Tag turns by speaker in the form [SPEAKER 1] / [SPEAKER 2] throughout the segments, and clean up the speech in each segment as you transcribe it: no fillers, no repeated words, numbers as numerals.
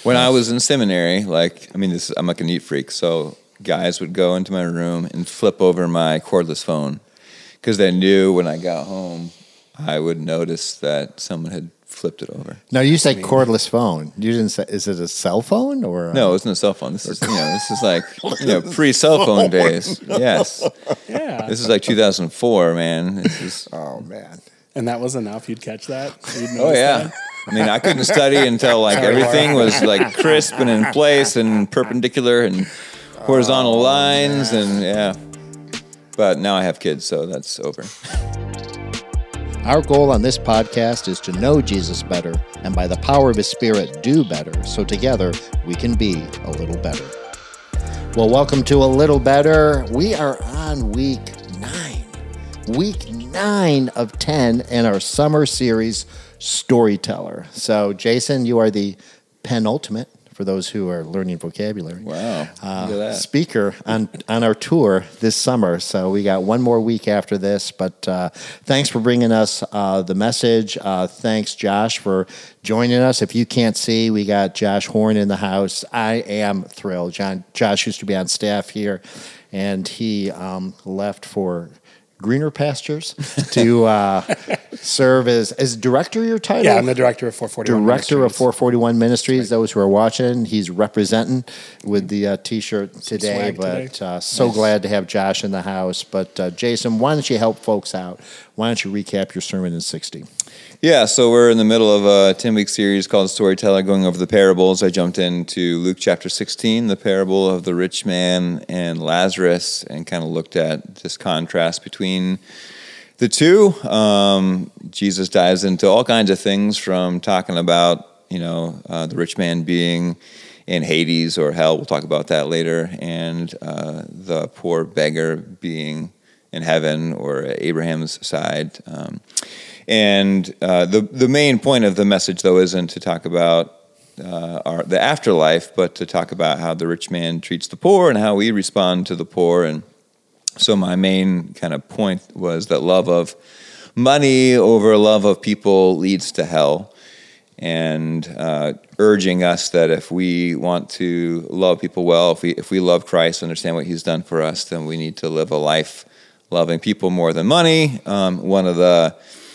[SPEAKER 1] When I was in seminary, I'm like a neat freak, so guys would go into my room and flip over my cordless phone because they knew when I got home, I would notice that someone had flipped it over.
[SPEAKER 2] Now you say cordless phone. You didn't say. Is it a cell phone or?
[SPEAKER 1] No, it wasn't a cell phone. This is like pre-cell phone days. Yes.
[SPEAKER 3] Yeah.
[SPEAKER 1] This is like 2004, man.
[SPEAKER 2] Oh man.
[SPEAKER 3] And that was enough. You'd catch that.
[SPEAKER 1] Oh yeah. I mean, I couldn't study until like everything was like crisp and in place and perpendicular and horizontal lines and yeah. But now I have kids, so that's over.
[SPEAKER 2] Our goal on this podcast is to know Jesus better and by the power of his Spirit do better so together we can be a little better. Well, welcome to A Little Better. We are on week 9. Week 9 of 10 in our summer series, Storyteller. So, Jason, you are the penultimate, for those who are learning vocabulary.
[SPEAKER 1] Wow. Look at that.
[SPEAKER 2] Speaker on our tour this summer. So we got one more week after this, but thanks for bringing us the message. Thanks, Josh, for joining us. If you can't see, we got Josh Horn in the house. I am thrilled. Josh used to be on staff here, and he left for greener pastures to serve as director, your title?
[SPEAKER 3] Yeah, I'm the director of 441
[SPEAKER 2] Director
[SPEAKER 3] Ministries.
[SPEAKER 2] of 441 Ministries. Right. Those who are watching, he's representing with the T-shirt today. But so glad to have Josh in the house. But Jason, why don't you help folks out? Why don't you recap your sermon in 60?
[SPEAKER 1] Yeah, so we're in the middle of a 10-week series called Storyteller, going over the parables. I jumped into Luke chapter 16, the parable of the rich man and Lazarus, and kind of looked at this contrast between the two. Jesus dives into all kinds of things, from talking about, the rich man being in Hades or hell. We'll talk about that later. And the poor beggar being in heaven or Abraham's side. And the main point of the message, though, isn't to talk about the afterlife, but to talk about how the rich man treats the poor and how we respond to the poor. And so my main kind of point was that love of money over love of people leads to hell, and urging us that if we want to love people well, if we love Christ, understand what he's done for us, then we need to live a life loving people more than money. One of the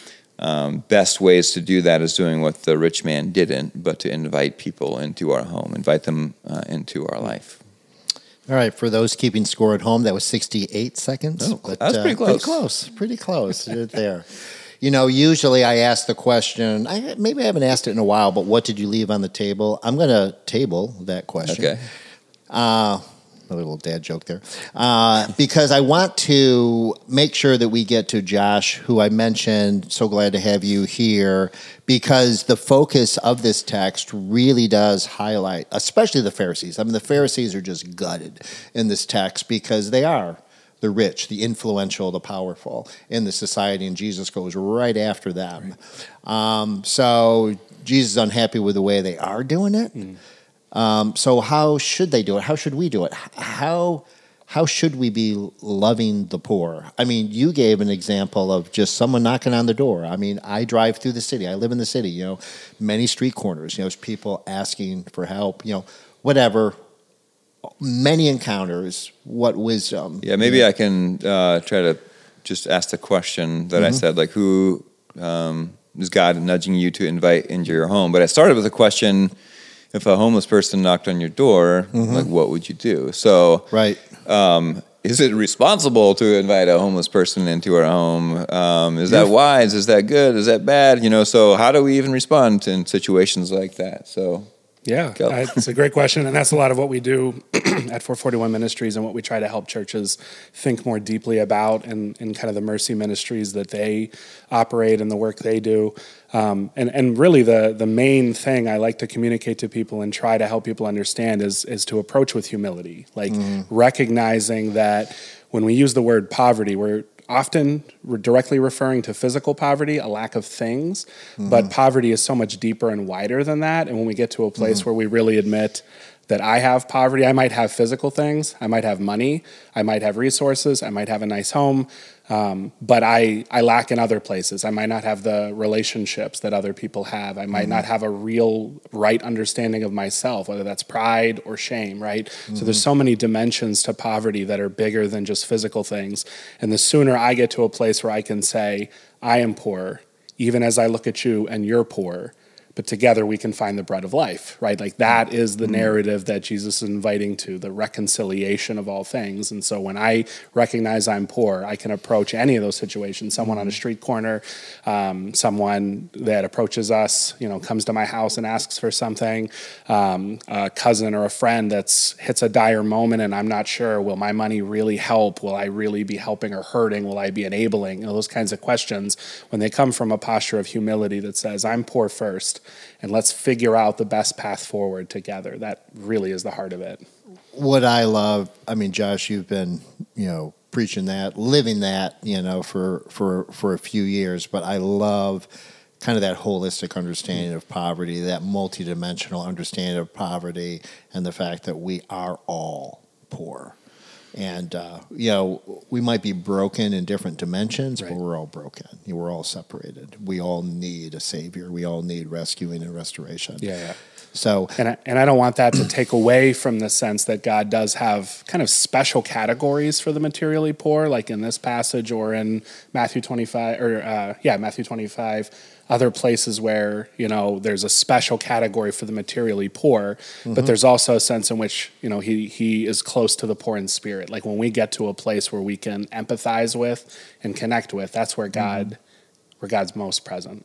[SPEAKER 1] best ways to do that is doing what the rich man didn't, but to invite people into our home, invite them into our life.
[SPEAKER 2] All right, for those keeping score at home, that was 68 seconds.
[SPEAKER 1] Oh, but, that was pretty
[SPEAKER 2] close. Pretty close. You're there. Usually I ask the question, maybe I haven't asked it in a while, but what did you leave on the table? I'm going to table that question.
[SPEAKER 1] Okay.
[SPEAKER 2] A little dad joke there. Because I want to make sure that we get to Josh, who I mentioned. So glad to have you here, because the focus of this text really does highlight, especially the Pharisees. I mean, the Pharisees are just gutted in this text because they are the rich, the influential, the powerful in the society, and Jesus goes right after them. Right. So Jesus is unhappy with the way they are doing it. So how should they do it? How should we do it? How should we be loving the poor? I mean, you gave an example of just someone knocking on the door. I mean, I drive through the city. I live in the city, many street corners, there's people asking for help, whatever. Many encounters, what wisdom.
[SPEAKER 1] Yeah, maybe I can try to just ask the question that I said, like, who is God nudging you to invite into your home? But I started with a question: if a homeless person knocked on your door, like, what would you do? So,
[SPEAKER 2] right.
[SPEAKER 1] Is it responsible to invite a homeless person into our home? Is that wise? Is that good? Is that bad? So how do we even respond in situations like that? So,
[SPEAKER 3] yeah, it's a great question, and that's a lot of what we do at 441 Ministries, and what we try to help churches think more deeply about, and kind of the mercy ministries that they operate and the work they do. And really the main thing I like to communicate to people and try to help people understand is to approach with humility, like recognizing that when we use the word poverty, we're often directly referring to physical poverty, a lack of things, but poverty is so much deeper and wider than that. And when we get to a place where we really admit that I have poverty. I might have physical things. I might have money. I might have resources. I might have a nice home. But I lack in other places. I might not have the relationships that other people have. I might not have a real right understanding of myself, whether that's pride or shame, right? So there's so many dimensions to poverty that are bigger than just physical things. And the sooner I get to a place where I can say, I am poor, even as I look at you and you're poor, but together we can find the bread of life, right? Like that is the narrative that Jesus is inviting to, the reconciliation of all things. And so when I recognize I'm poor, I can approach any of those situations. Someone on a street corner, someone that approaches us, comes to my house and asks for something, a cousin or a friend that's hits a dire moment and I'm not sure, will my money really help? Will I really be helping or hurting? Will I be enabling? Those kinds of questions, when they come from a posture of humility that says, I'm poor first, and let's figure out the best path forward together. That really is the heart of it.
[SPEAKER 2] What I love, Josh, you've been, preaching that, living that, for a few years, but I love kind of that holistic understanding of poverty, that multidimensional understanding of poverty, and the fact that we are all poor. And, we might be broken in different dimensions, right, but we're all broken. We're all separated. We all need a savior. We all need rescuing and restoration.
[SPEAKER 3] Yeah.
[SPEAKER 2] So,
[SPEAKER 3] and I don't want that to take away from the sense that God does have kind of special categories for the materially poor, like in this passage or in Matthew 25, Matthew 25. Other places where, there's a special category for the materially poor, but there's also a sense in which, he is close to the poor in spirit. Like when we get to a place where we can empathize with and connect with, that's where God's most present.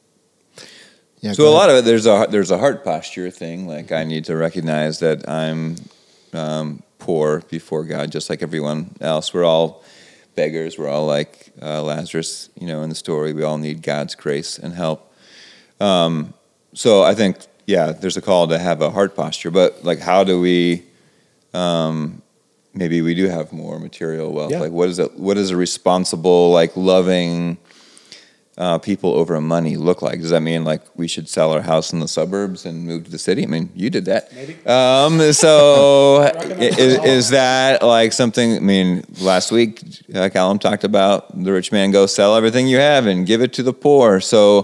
[SPEAKER 1] Yeah, so a lot of it, there's a heart posture thing. Like I need to recognize that I'm poor before God, just like everyone else. We're all beggars. We're all like Lazarus, in the story. We all need God's grace and help. So I think, there's a call to have a heart posture. But like, how do we? Maybe we do have more material wealth.
[SPEAKER 3] Yeah.
[SPEAKER 1] Like, what is a responsible, like, loving people over money look like? Does that mean like we should sell our house in the suburbs and move to the city? I mean, you did that.
[SPEAKER 3] Maybe.
[SPEAKER 1] So is that like something? I mean, last week Callum talked about the rich man go sell everything you have and give it to the poor. So,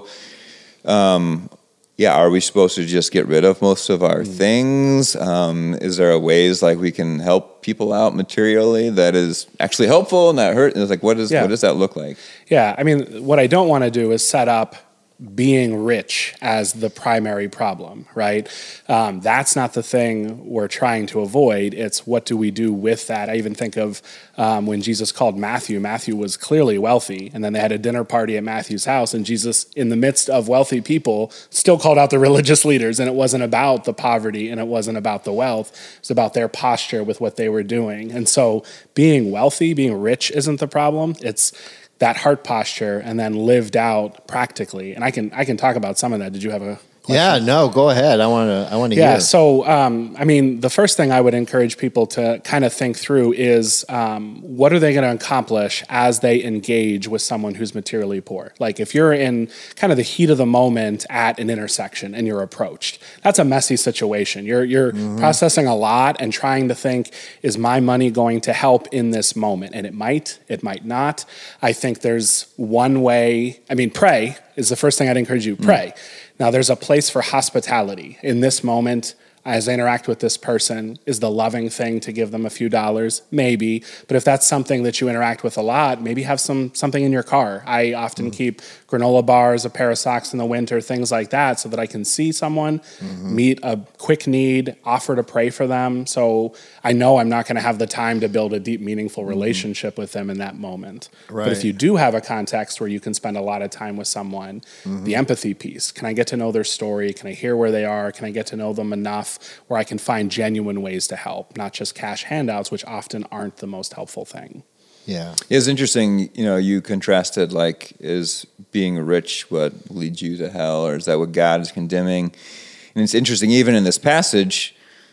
[SPEAKER 1] are we supposed to just get rid of most of our things? Is there ways like we can help people out materially that is actually helpful and not hurt? And it's like, what does that look like?
[SPEAKER 3] Yeah, I mean, what I don't want to do is set up being rich as the primary problem, right? That's not the thing we're trying to avoid. It's what do we do with that? I even think of when Jesus called Matthew. Matthew was clearly wealthy, and then they had a dinner party at Matthew's house, and Jesus, in the midst of wealthy people, still called out the religious leaders, and it wasn't about the poverty, and it wasn't about the wealth. It was about their posture with what they were doing. And so being wealthy, being rich isn't the problem. It's that heart posture and then lived out practically. And I can talk about some of that. Did you have a question?
[SPEAKER 2] Yeah, no, go ahead. I want to hear.
[SPEAKER 3] Yeah, so, the first thing I would encourage people to kind of think through is what are they going to accomplish as they engage with someone who's materially poor? Like if you're in kind of the heat of the moment at an intersection and you're approached, that's a messy situation. You're processing a lot and trying to think, is my money going to help in this moment? And it might not. I think there's one way, pray is the first thing I'd encourage you, pray. Now, there's a place for hospitality. In this moment, as I interact with this person, is the loving thing to give them a few dollars? Maybe. But if that's something that you interact with a lot, maybe have something in your car. I often keep granola bars, a pair of socks in the winter, things like that, so that I can see someone, meet a quick need, offer to pray for them. So I know I'm not going to have the time to build a deep, meaningful relationship with them in that moment.
[SPEAKER 2] Right.
[SPEAKER 3] But if you do have a context where you can spend a lot of time with someone, the empathy piece, can I get to know their story? Can I hear where they are? Can I get to know them enough where I can find genuine ways to help, not just cash handouts, which often aren't the most helpful thing.
[SPEAKER 2] Yeah.
[SPEAKER 1] It's interesting, you contrasted like, is being rich what leads you to hell, or is that what God is condemning? And it's interesting, even in this passage,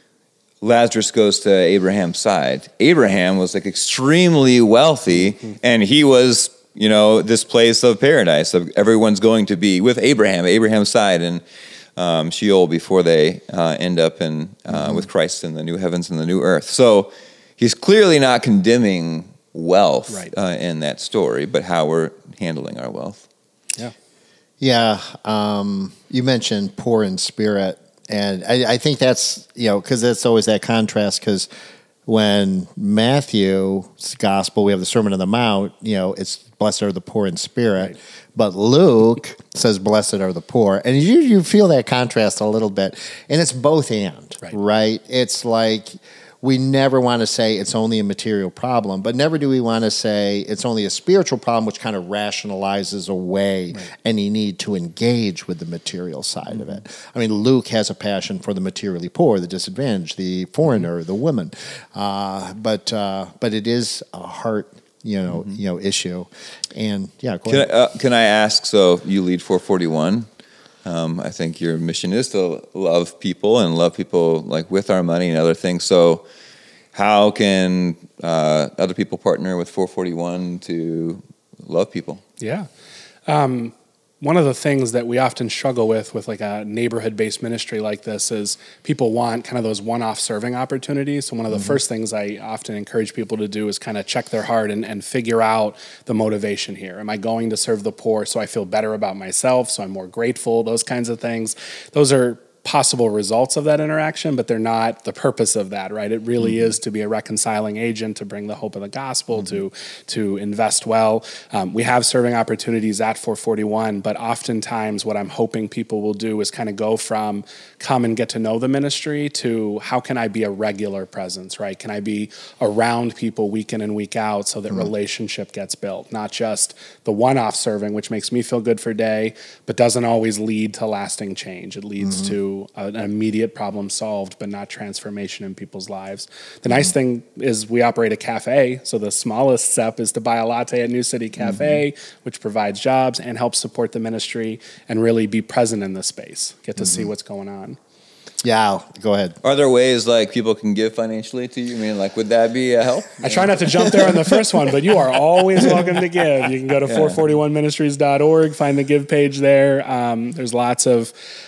[SPEAKER 1] Lazarus goes to Abraham's side. Abraham was like extremely wealthy, and he was, this place of paradise. So everyone's going to be with Abraham's side. And Sheol before they end up in with Christ in the new heavens and the new earth. So he's clearly not condemning wealth in that story, but how we're handling our wealth.
[SPEAKER 3] Yeah.
[SPEAKER 2] Yeah. You mentioned poor in spirit. And I think that's, because it's always that contrast, because when Matthew's gospel, we have the Sermon on the Mount, it's blessed are the poor in spirit. Right. But Luke says blessed are the poor. And you feel that contrast a little bit. And it's both and, right? It's like we never want to say it's only a material problem, but never do we want to say it's only a spiritual problem, which kind of rationalizes away any need to engage with the material side of it. I mean, Luke has a passion for the materially poor, the disadvantaged, the foreigner, the woman, but it is a heart, issue. And go ahead.
[SPEAKER 1] Can I ask? So you lead 441. I think your mission is to love people and love people like with our money and other things. So how can other people partner with 441 to love people?
[SPEAKER 3] Yeah. One of the things that we often struggle with like a neighborhood-based ministry like this is people want kind of those one-off serving opportunities. So one of the first things I often encourage people to do is kind of check their heart and figure out the motivation here. Am I going to serve the poor so I feel better about myself, so I'm more grateful, those kinds of things? Those are possible results of that interaction, but they're not the purpose of that, right? It really is to be a reconciling agent, to bring the hope of the gospel, to invest well. We have serving opportunities at 441, but oftentimes what I'm hoping people will do is kind of go from come and get to know the ministry to how can I be a regular presence, right? Can I be around people week in and week out so that relationship gets built, not just the one-off serving, which makes me feel good for a day, but doesn't always lead to lasting change. It leads to an immediate problem solved, but not transformation in people's lives. The nice thing is we operate a cafe, so the smallest step is to buy a latte at New City Cafe, which provides jobs and helps support the ministry and really be present in the space, get to see what's going on.
[SPEAKER 2] Yeah, go ahead.
[SPEAKER 1] Are there ways like people can give financially to you? I mean, like, would that be a help?
[SPEAKER 3] I try not to jump there on the first one, but you are always welcome to give. You can go to 441ministries.org, find the give page there. There's lots of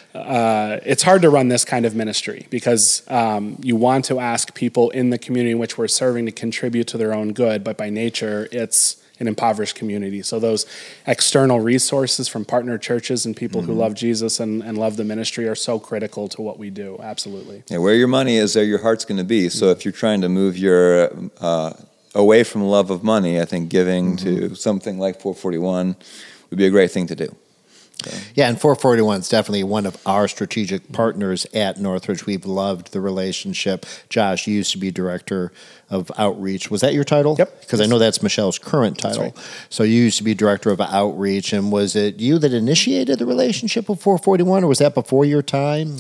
[SPEAKER 3] it's hard to run this kind of ministry because you want to ask people in the community in which we're serving to contribute to their own good, but by nature, it's an impoverished community. So those external resources from partner churches and people who love Jesus and love the ministry are so critical to what we do. Absolutely.
[SPEAKER 1] Yeah, where your money is, there your heart's going to be. So if you're trying to move your away from love of money, I think giving to something like 441 would be a great thing to do. So.
[SPEAKER 2] Yeah, and 441 is definitely one of our strategic partners at Northridge. We've loved the relationship. Josh, you used to be director of outreach. Was that your title?
[SPEAKER 3] Yep.
[SPEAKER 2] Because I know that's Michelle's current title.
[SPEAKER 3] That's right.
[SPEAKER 2] So you used to be director of outreach, and was it you that initiated the relationship with 441, or was that before your time?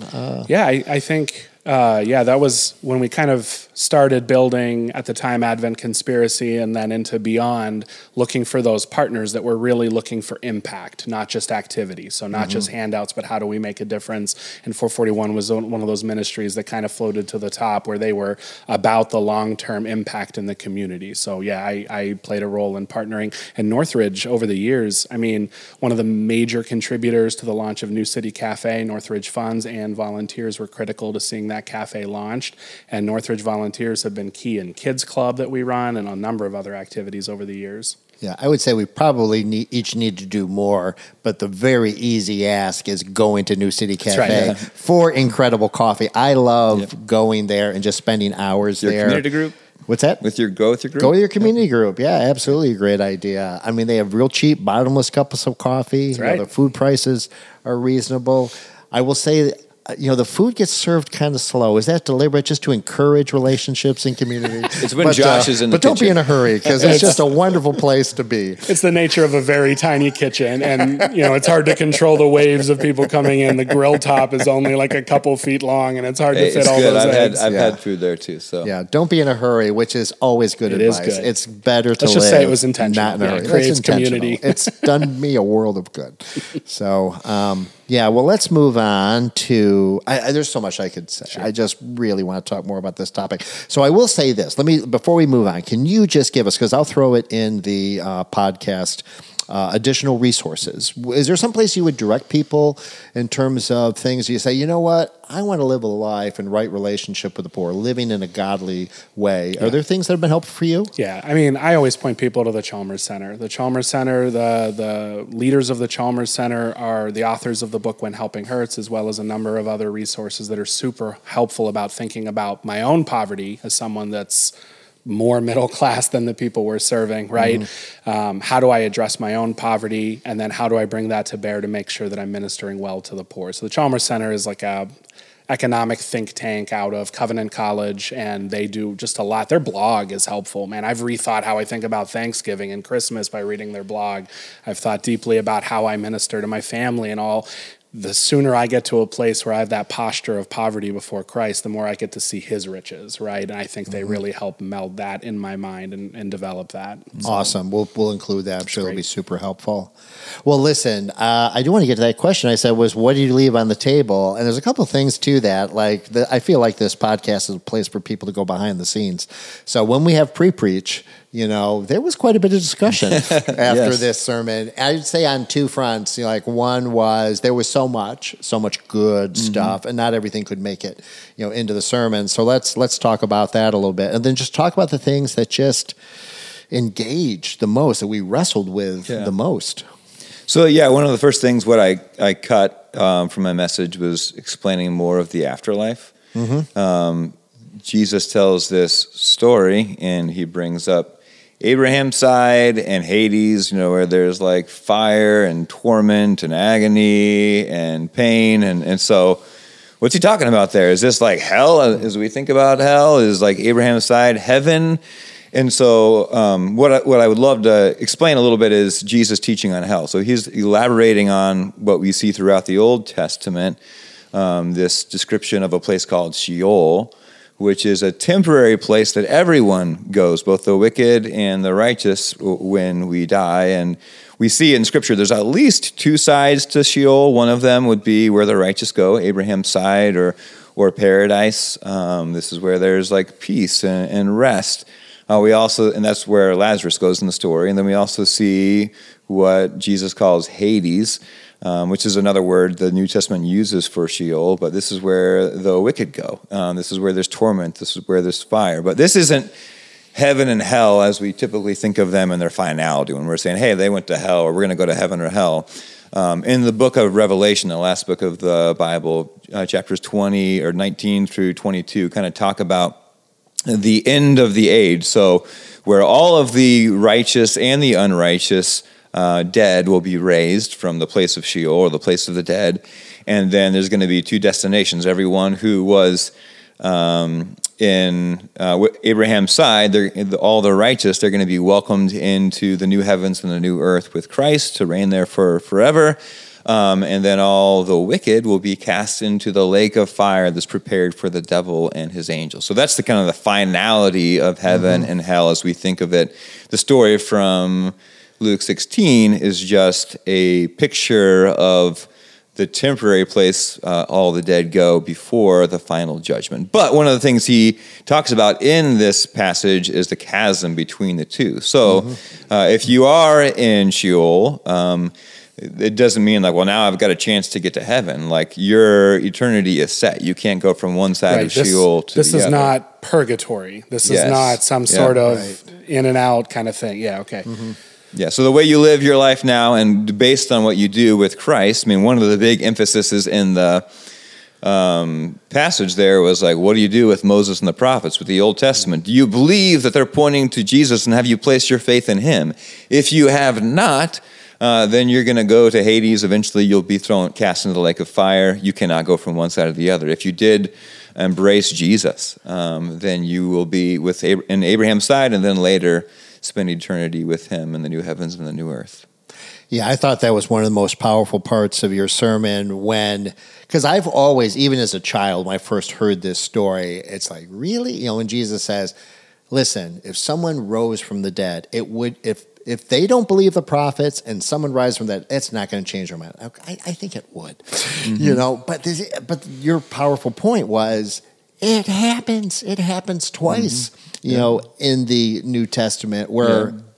[SPEAKER 3] I think... that was when we kind of started building, at the time, Advent Conspiracy, and then into Beyond, looking for those partners that were really looking for impact, not just activity. So not just handouts, but how do we make a difference? And 441 was one of those ministries that kind of floated to the top where they were about the long-term impact in the community. So I played a role in partnering. And Northridge, over the years, I mean, one of the major contributors to the launch of New City Cafe, Northridge funds and volunteers were critical to seeing that cafe launched, and Northridge volunteers have been key in Kids Club that we run and a number of other activities over the years.
[SPEAKER 2] Yeah, I would say we probably each need to do more, but the very easy ask is going to New City Cafe for incredible coffee. I love going there and just spending hours there.
[SPEAKER 1] Your community group?
[SPEAKER 2] What's that?
[SPEAKER 1] Go with your group?
[SPEAKER 2] Go with your community group. Yeah, absolutely a great idea. I mean, they have real cheap, bottomless cups of coffee.
[SPEAKER 3] That's right.
[SPEAKER 2] The food prices are reasonable. I will say the food gets served kind of slow. Is that deliberate just to encourage relationships in community?
[SPEAKER 1] It's when Josh is in the kitchen.
[SPEAKER 2] But don't be in a hurry because it's just a wonderful place to be.
[SPEAKER 3] It's the nature of a very tiny kitchen, and it's hard to control the waves of people coming in. The grill top is only like a couple feet long, and it's hard to fit all those eggs.
[SPEAKER 1] I've had food there too. So
[SPEAKER 2] yeah, don't be in a hurry, which is always good advice.
[SPEAKER 3] Is good.
[SPEAKER 2] It's better to
[SPEAKER 3] Let's just say it was intentional.
[SPEAKER 2] Not in a hurry.
[SPEAKER 3] It creates community.
[SPEAKER 2] It's done me a world of good. So well, let's move on to. There's so much I could say. Sure. I just really want to talk more about this topic. So I will say this. Before we move on, can you just give us, because I'll throw it in the podcast additional resources. Is there some place you would direct people in terms of things you say, you know what, I want to live a life in right relationship with the poor, living in a godly way? Are there things that have been helpful for you?
[SPEAKER 3] Yeah, I mean, I always point people to the Chalmers Center. The Chalmers Center, the leaders of the Chalmers Center are the authors of the book When Helping Hurts, as well as a number of other resources that are super helpful about thinking about my own poverty as someone that's more middle class than the people we're serving, right? How do I address my own poverty? And then how do I bring that to bear to make sure that I'm ministering well to the poor? So the Chalmers Center is like a economic think tank out of Covenant College, and they do just a lot. Their blog is helpful, man. I've rethought how I think about Thanksgiving and Christmas by reading their blog. I've thought deeply about how I minister to my family and all. The sooner I get to a place where I have that posture of poverty before Christ, the more I get to see his riches, right? And I think they really help meld that in my mind and develop that. So,
[SPEAKER 2] awesome. We'll include that. I'm sure it'll be super helpful. Well, listen, I do want to get to that question I said was, what do you leave on the table? And there's a couple of things to that. Like, I feel like this podcast is a place for people to go behind the scenes. So when we have pre-preach, there was quite a bit of discussion after this sermon. I'd say on two fronts. Like, one was there was so much good stuff, and not everything could make it, into the sermon. So let's talk about that a little bit, and then just talk about the things that just engaged the most, that we wrestled with the most.
[SPEAKER 1] So one of the first things what I cut from my message was explaining more of the afterlife. Jesus tells this story, and he brings up Abraham's side and Hades, where there's like fire and torment and agony and pain. And so what's he talking about there? Is this like hell as we think about hell? Is like Abraham's side heaven? And so what I would love to explain a little bit is Jesus' teaching on hell. So he's elaborating on what we see throughout the Old Testament, this description of a place called Sheol, which is a temporary place that everyone goes, both the wicked and the righteous, when we die. And we see in Scripture there's at least two sides to Sheol. One of them would be where the righteous go, Abraham's side, or paradise. This is where there's like peace and rest. And that's where Lazarus goes in the story. And then we also see what Jesus calls Hades, which is another word the New Testament uses for Sheol, but this is where the wicked go. This is where there's torment. This is where there's fire. But this isn't heaven and hell as we typically think of them in their finality, when we're saying, hey, they went to hell, or we're going to go to heaven or hell. In the book of Revelation, the last book of the Bible, chapters 20 or 19 through 22 kind of talk about the end of the age. So where all of the righteous and the unrighteous dead will be raised from the place of Sheol, or the place of the dead. And then there's going to be two destinations. Everyone who was in Abraham's side, all the righteous, they're going to be welcomed into the new heavens and the new earth with Christ to reign there forever. And then all the wicked will be cast into the lake of fire that's prepared for the devil and his angels. So that's the kind of the finality of heaven and hell as we think of it. The story from Luke 16 is just a picture of the temporary place all the dead go before the final judgment. But one of the things he talks about in this passage is the chasm between the two. So if you are in Sheol, it doesn't mean like, well, now I've got a chance to get to heaven. Like, your eternity is set. You can't go from one side of Sheol to the other.
[SPEAKER 3] This is not purgatory. This is not some sort of in and out kind of thing. Yeah, okay.
[SPEAKER 1] Yeah, so the way you live your life now, and based on what you do with Christ, I mean, one of the big emphases in the passage there was like, what do you do with Moses and the prophets, with the Old Testament? Do you believe that they're pointing to Jesus, and have you placed your faith in him? If you have not, then you're going to go to Hades. Eventually, you'll be cast into the lake of fire. You cannot go from one side or the other. If you did embrace Jesus, then you will be in Abraham's side, and then later spend eternity with him in the new heavens and the new earth.
[SPEAKER 2] Yeah, I thought that was one of the most powerful parts of your sermon because I've always, even as a child, when I first heard this story, it's like, really? When Jesus says, listen, if someone rose from the dead, it would, if they don't believe the prophets and someone rises from that, it's not going to change their mind. I think it would, but your powerful point was, it happens. It happens twice, in the New Testament where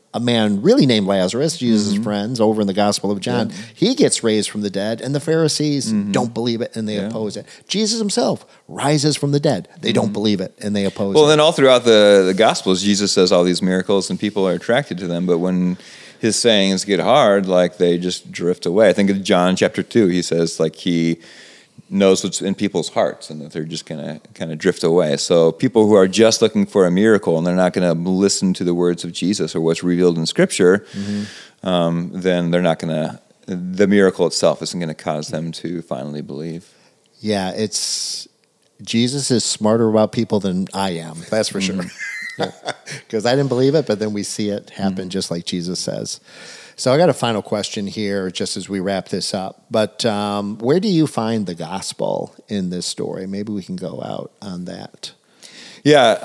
[SPEAKER 2] a man really named Lazarus, Jesus' friends, over in the Gospel of John.
[SPEAKER 1] Yeah.
[SPEAKER 2] He gets raised from the dead, and the Pharisees don't believe it, and they oppose it. Jesus himself rises from the dead. They don't believe it, and they oppose
[SPEAKER 1] Well,
[SPEAKER 2] it.
[SPEAKER 1] then all throughout the Gospels, Jesus says all these miracles, and people are attracted to them. But when his sayings get hard, like they just drift away. I think in John chapter 2, he says like he knows what's in people's hearts and that they're just going to kind of drift away. So people who are just looking for a miracle and they're not going to listen to the words of Jesus or what's revealed in Scripture, then they're not going to, the miracle itself isn't going to cause them to finally believe.
[SPEAKER 2] Yeah, Jesus is smarter about people than I am. That's for sure. Because I didn't believe it, but then we see it happen just like Jesus says. So I got a final question here just as we wrap this up. But where do you find the gospel in this story? Maybe we can go out on that.
[SPEAKER 1] Yeah,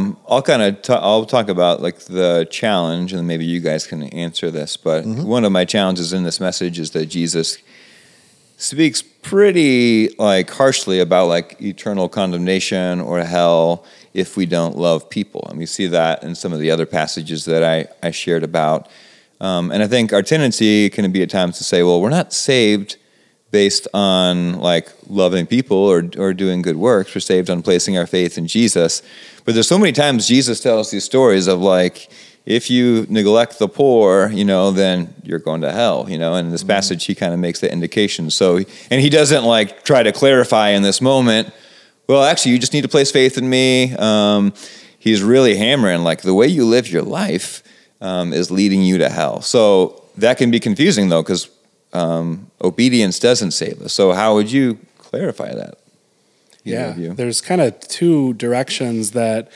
[SPEAKER 1] I'll talk about like the challenge, and maybe you guys can answer this. But one of my challenges in this message is that Jesus speaks pretty like harshly about like eternal condemnation or hell if we don't love people, and we see that in some of the other passages that I shared about. And I think our tendency can be at times to say, well, we're not saved based on like loving people or doing good works. We're saved on placing our faith in Jesus. But there's so many times Jesus tells these stories of like, if you neglect the poor, then you're going to hell, And in this passage, he kind of makes the indication. So, and he doesn't like try to clarify in this moment, well, actually, you just need to place faith in me. He's really hammering like the way you live your life is leading you to hell. So that can be confusing, though, because obedience doesn't save us. So how would you clarify that?
[SPEAKER 3] There's kind of two directions that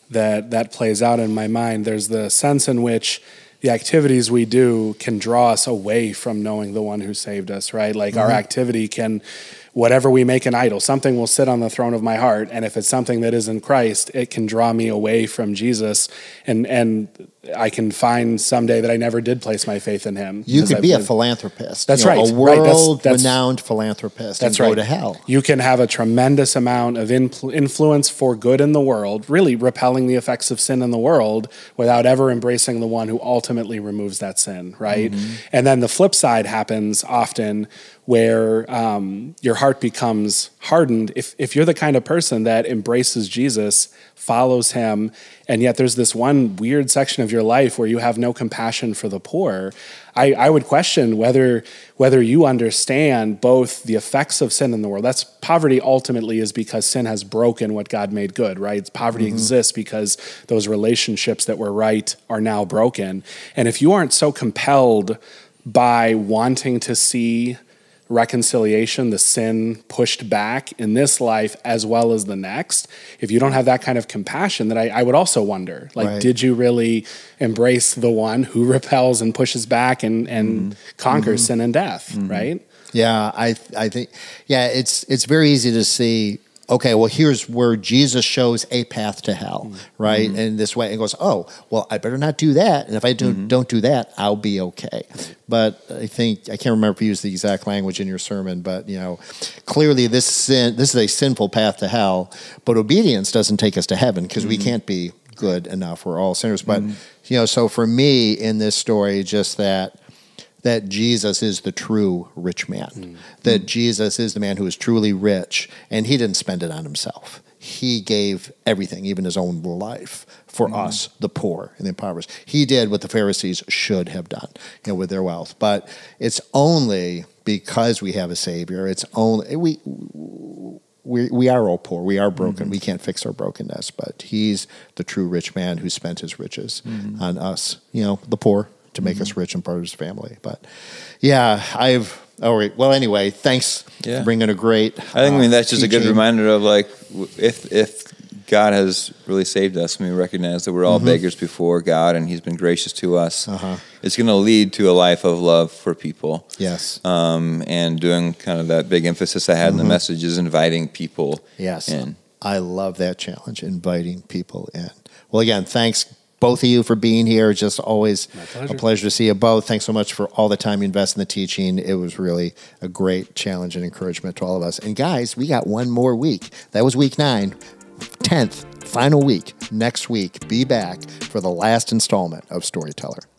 [SPEAKER 3] plays out in my mind. There's the sense in which the activities we do can draw us away from knowing the one who saved us, right? Like our activity can, whatever we make an idol, something will sit on the throne of my heart. And if it's something that isn't Christ, it can draw me away from Jesus. And I can find someday that I never did place my faith in him.
[SPEAKER 2] You could be a philanthropist.
[SPEAKER 3] That's right.
[SPEAKER 2] A world-renowned philanthropist.
[SPEAKER 3] That's
[SPEAKER 2] and
[SPEAKER 3] right.
[SPEAKER 2] Go to hell.
[SPEAKER 3] You can have a tremendous amount of influence for good in the world, really repelling the effects of sin in the world without ever embracing the one who ultimately removes that sin, right? And then the flip side happens often where your heart becomes hardened. If you're the kind of person that embraces Jesus, follows him, and yet there's this one weird section of your life where you have no compassion for the poor, I would question whether you understand both the effects of sin in the world. That's poverty ultimately is because sin has broken what God made good, right? Poverty exists because those relationships that were right are now broken. And if you aren't so compelled by wanting to see reconciliation, the sin pushed back in this life as well as the next, if you don't have that kind of compassion, then I would also wonder, like, did you really embrace the one who repels and pushes back and conquers sin and death, right?
[SPEAKER 2] Yeah, I think, it's very easy to see, okay, well, here's where Jesus shows a path to hell, right? And this way, it goes, oh, well, I better not do that. And if I don't do that, I'll be okay. But I think, I can't remember if you used the exact language in your sermon, but, clearly this is a sinful path to hell, but obedience doesn't take us to heaven because we can't be good enough. We're all sinners. But, so for me in this story, just that Jesus is the true rich man, that Jesus is the man who is truly rich, and he didn't spend it on himself. He gave everything, even his own life, for us, the poor and the impoverished. He did what the Pharisees should have done, with their wealth. But it's only because we have a Savior. It's only we are all poor. We are broken. We can't fix our brokenness. But he's the true rich man who spent his riches on us, the poor, to make us rich and part of his family. But all right. Well, anyway, thanks for bringing a great
[SPEAKER 1] I think that's just
[SPEAKER 2] teaching.
[SPEAKER 1] a good reminder of like, if God has really saved us and we recognize that we're all beggars before God and he's been gracious to us, it's going to lead to a life of love for people.
[SPEAKER 2] Yes.
[SPEAKER 1] And doing kind of that big emphasis I had in the message is inviting people in.
[SPEAKER 2] I love that challenge, inviting people in. Well, again, thanks both of you for being here. Just always a pleasure to see you both. Thanks so much for all the time you invest in the teaching. It was really a great challenge and encouragement to all of us. And guys, we got one more week. That was week 9, 10th, final week. Next week, be back for the last installment of Storyteller.